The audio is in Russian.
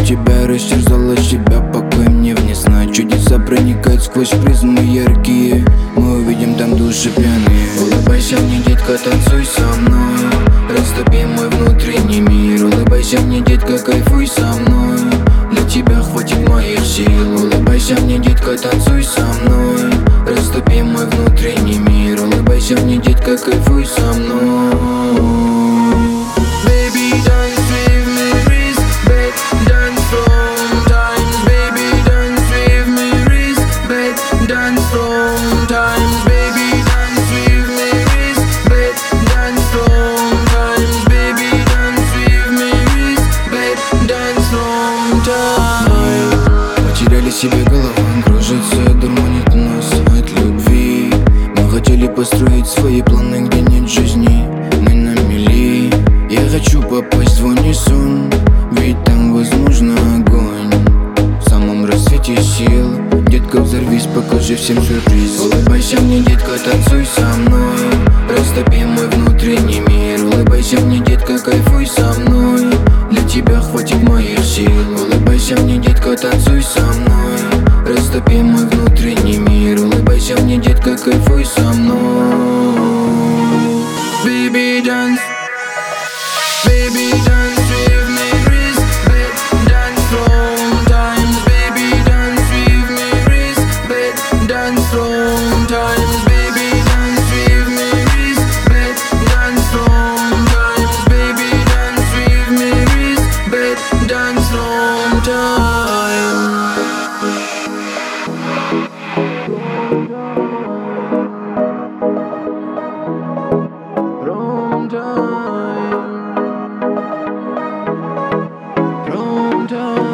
тебя растерзала, тебя покой мне вне сна. Чудеса проникают сквозь призмы яркие, мы увидим там души пьяные. Улыбайся мне, детка, танцуй со мной, растопи мой внутренний мир. Улыбайся мне, детка, кайфуй со мной, для тебя хватит моих сил. Улыбайся мне, детка, танцуй со мной, растопи мой внутренний мир. Улыбайся мне, детка, кайфуй со мной. Baby, dance with me, respect, dance from times. Baby, dance with me, respect, dance from times. Baby, dance with me, respect, dance from times. Baby, dance with me, respect, dance from times. Потеряли себе голова, кружится, дурманит нас от любви. Мы хотели построить свои планы, где нет жизни, мы на мели. Я хочу попасть в унисон, ведь там возможно огонь. В самом рассвете сил, детка, взорвись, покажи всем сюрприз. Улыбайся мне, детка, танцуй со мной, растопи мой внутренний мир. Улыбайся мне, детка, кайфуй со мной, для тебя хватит моих сил. Улыбайся мне, детка, танцуй со мной, растопи мой внутренний мир. Улыбайся мне, детка, кайфуй со мной. Baby, dance. Baby, dance with me, respect, dance from times. Baby, dance with me, respect, dance from times. Baby, dance with me, respect, dance from times. Baby, dance with me, respect, dance from times. From time.